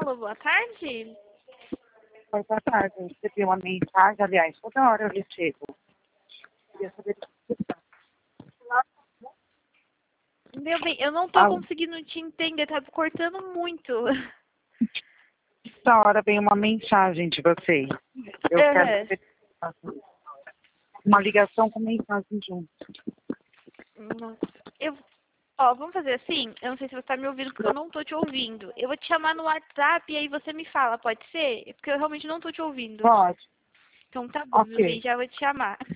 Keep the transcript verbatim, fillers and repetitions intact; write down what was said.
Alô, boa tarde? Oi, boa tarde. Eu recebi uma mensagem, aliás, toda hora eu recebo. Queria saber se você tá. Meu bem, eu não tô Alô? conseguindo te entender, tá cortando muito. Toda hora vem uma mensagem de vocês. Eu quero Aham. saber se você tá. Uma ligação com mensagem junto. Nossa, eu... Ó, vamos fazer assim? Eu não sei se você tá me ouvindo, porque eu não tô te ouvindo. Eu vou te chamar no WhatsApp e aí você me fala, pode ser? Porque eu realmente não tô te ouvindo. Pode? Então tá bom, meu bem, Ok. já vou te chamar.